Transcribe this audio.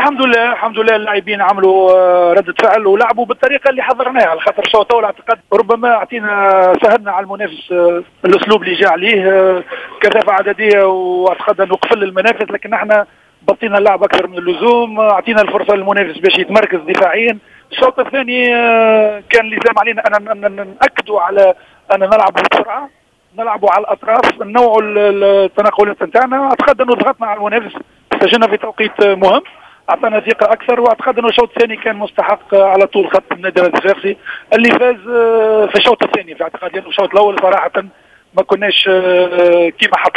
الحمد لله الحمد لله اللاعبين عملوا ردة فعل ولعبوا بالطريقه اللي حضرناها، على خاطر الشوط الاول اعتقد ربما اعطينا سهلنا على المنافس الاسلوب اللي جاء عليه كثافه عدديه، واعتقد انه قفل المنافس، لكن احنا بطينا اللعب اكثر من اللزوم، اعطينا الفرصه للمنافس باش يتمركز دفاعيا. الشوط الثاني كان لزام علينا ان ناكدوا على ان نلعبوا بسرعه، نلعبوا على الاطراف، ننوعوا التنقلات نتاعنا. اعتقد انه ضغطنا على المنافس، سجلنا في توقيت مهم، اعطانا ثقه اكثر، واعتقد انه الشوط الثاني كان مستحق على طول خط النادي الصفاقسي اللي فاز في الشوط الثاني في اعتقادي، لانه الشوط الاول صراحه ما كناش كيما حط